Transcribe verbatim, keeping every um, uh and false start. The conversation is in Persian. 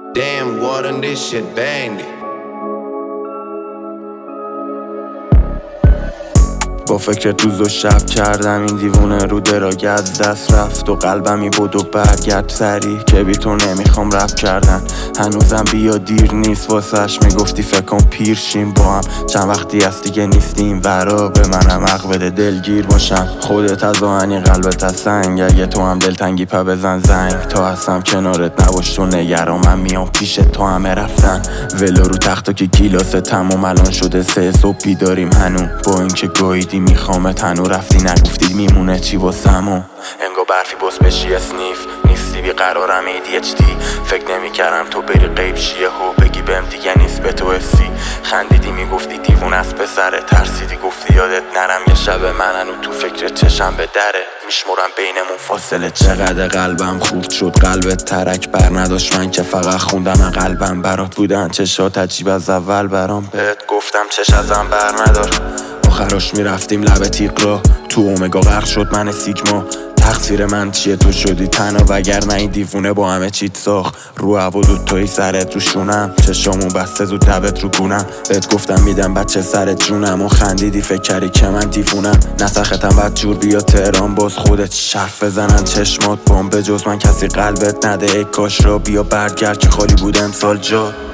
Damn, water, this shit banged it. با فکر روز و شب کردم این دیوونه رو دراگه از دست رفت و قلبمی بود و برگرد سری که بی تو نمیخوام رپ کردن. هنوزم بیا دیر نیست واسش میگفتی فکر کن پیر شیم با هم. چند وقتی از دیگه نیستیم ورا به منم حق بده دلگیر باشم. خودت از آهنی قلبت از سنگ، اگه تو هم دلتنگی پا بزن زنگ. تا هستم کنارت نباش تو نگران، من میام پیش تو همه رفتن. ولو رو تختو که گیلاسه تموم الان شده سه صبح بیداریم هنو. با اینکه گاییدی میخوام تنو رفتی نگفتید میمونه چی واسمو. انگا برفی باز بشی اسنیف نیستی بیقرارم ای دی اچ دی. فکر نمی کردم تو بری غیب شیه و بگی بهم دیگه نیست به تو حسی. خندیدی میگفتی دیوون از پسره، ترسیدی گفتی یادت نرم یه شب من هنو تو فکر چشم به دره. میشمرم بینمون فاصله چقدر قلبم خورد شد قلبت ترک بر نداشت. من که فقط خوندم قلبم برات بودن چشات عجیب از اول برام. بهت گفتم چش ازم بر ندار، آخراش میرفتیم لب تیغ را. تو اومگا غرق شد من سیگما. تقصیر من چیه تو شدی تنها، وگرنه این دیوونه با همه چیت ساخت. رو هوا دوتایی سرت رو شونم، چشامون بسته زود لبت رو گونم. بهت گفتم میدم بچه سرت جونم و خندیدی فکر کردی که من دیوونم. نسختم بد جور بیا تهران باز خودت شرف بزنن چشمات بام. به جز من کسی قلبت نده ای کاش را بیا برگرد که خالی بود امسال جا.